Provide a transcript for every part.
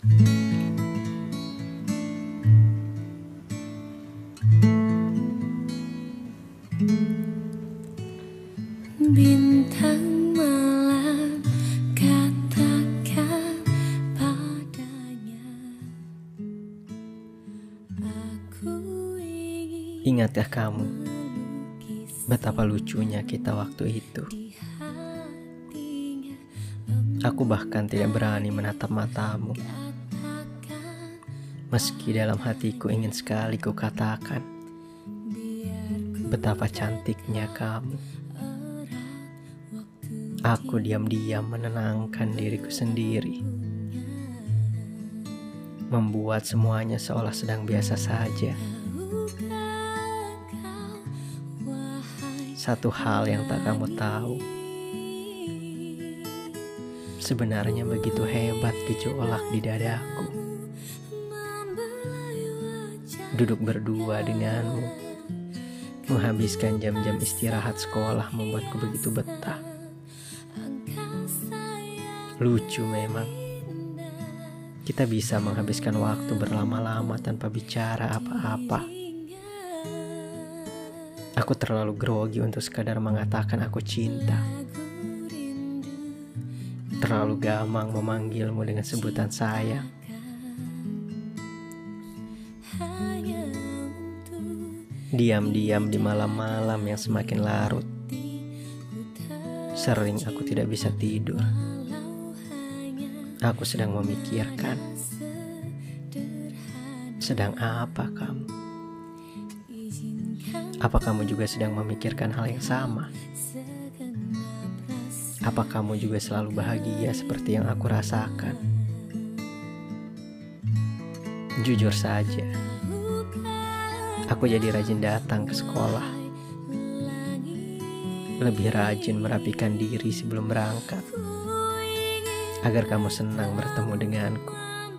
Bintang malam katakan padanya, aku ingin. Ingatkah kamu betapa lucunya kita waktu itu? Aku bahkan tidak berani menatap matamu, meski dalam hatiku ingin sekali ku katakan betapa cantiknya kamu. Aku diam-diam menenangkan diriku sendiri, membuat semuanya seolah sedang biasa saja. Satu hal yang tak kamu tahu, sebenarnya begitu hebat gejolak di dadaku. Duduk berdua denganmu, menghabiskan jam-jam istirahat sekolah membuatku begitu betah. Lucu memang, kita bisa menghabiskan waktu berlama-lama tanpa bicara apa-apa. Aku terlalu grogi untuk sekadar mengatakan aku cinta. Terlalu gamang memanggilmu dengan sebutan sayang. Diam-diam di malam-malam yang semakin larut, sering aku tidak bisa tidur. Aku sedang memikirkan, sedang apa kamu? Apa kamu juga sedang memikirkan hal yang sama? Apa kamu juga selalu bahagia seperti yang aku rasakan? Jujur saja, aku jadi rajin datang ke sekolah, lebih rajin merapikan diri sebelum berangkat, agar kamu senang bertemu denganku.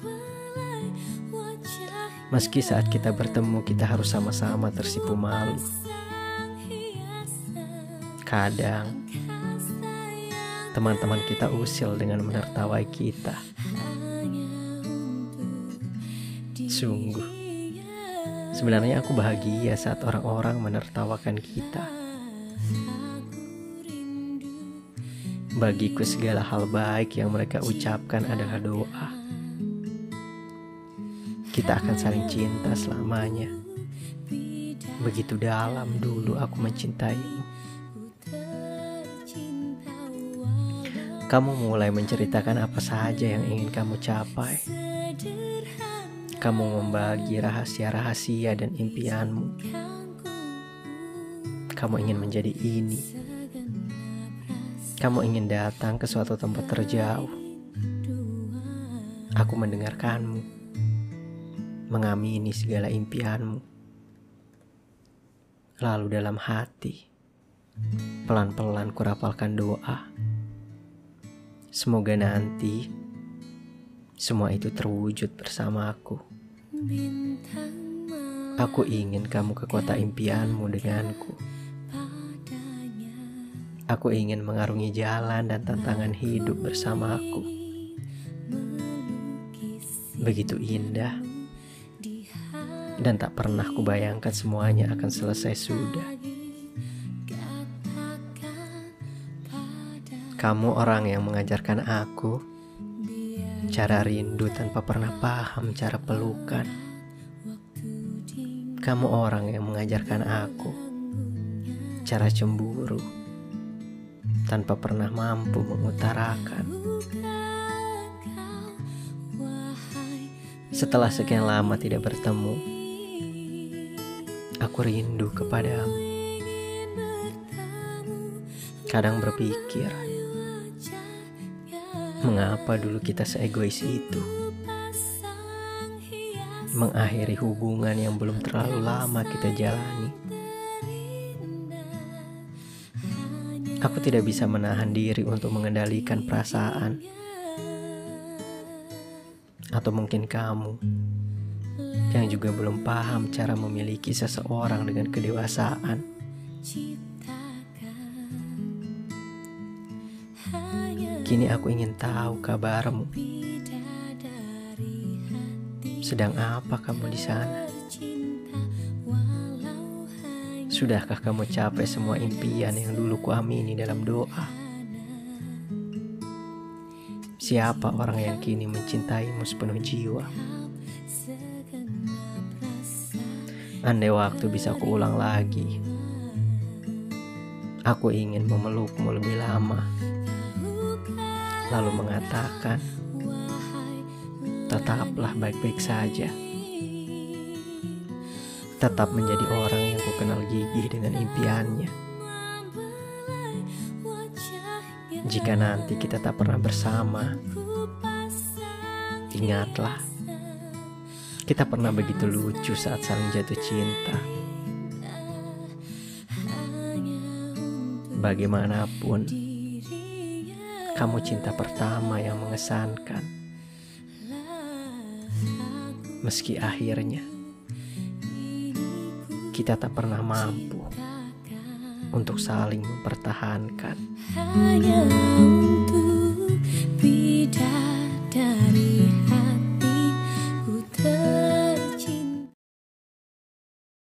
Meski saat kita bertemu kita harus sama-sama tersipu malu. Kadang teman-teman kita usil dengan menertawai kita. Sungguh, sebenarnya aku bahagia saat orang-orang menertawakan kita. Bagiku segala hal baik yang mereka ucapkan adalah doa. Kita akan saling cinta selamanya. Begitu dalam dulu aku mencintaimu. Kamu mulai menceritakan apa saja yang ingin kamu capai. Kamu membagi rahasia-rahasia dan impianmu. Kamu ingin menjadi ini. Kamu ingin datang ke suatu tempat terjauh. Aku mendengarkanmu, mengamini segala impianmu. Lalu dalam hati, pelan-pelan kurapalkan doa. Semoga nanti semua itu terwujud bersamaku. Aku ingin kamu ke kota impianmu denganku. Aku ingin mengarungi jalan dan tantangan hidup bersamaku. Begitu indah, dan tak pernah kubayangkan semuanya akan selesai sudah. Kamu orang yang mengajarkan aku cara rindu tanpa pernah paham cara pelukan. Kamu orang yang mengajarkan aku cara cemburu tanpa pernah mampu mengutarakan. Setelah sekian lama tidak bertemu, aku rindu kepadamu. Kadang berpikir, mengapa dulu kita seegois itu? Mengakhiri hubungan yang belum terlalu lama kita jalani. Aku tidak bisa menahan diri untuk mengendalikan perasaan. Atau mungkin kamu yang juga belum paham cara memiliki seseorang dengan kedewasaan. Kini aku ingin tahu kabarmu. Sedang apa kamu di sana? Sudahkah kamu capai semua impian yang dulu kuamini dalam doa? Siapa orang yang kini mencintaimu sepenuh jiwa? Andai waktu bisa kuulang lagi, aku ingin memelukmu lebih lama, lalu mengatakan, tetaplah baik-baik saja. Tetap menjadi orang yang kukenal gigih dengan impiannya. Jika nanti kita tak pernah bersama, ingatlah, kita pernah begitu lucu saat saling jatuh cinta. Bagaimanapun, kamu cinta pertama yang mengesankan. Meski akhirnya kita tak pernah mampu untuk saling mempertahankan. Hanya untuk bidadari.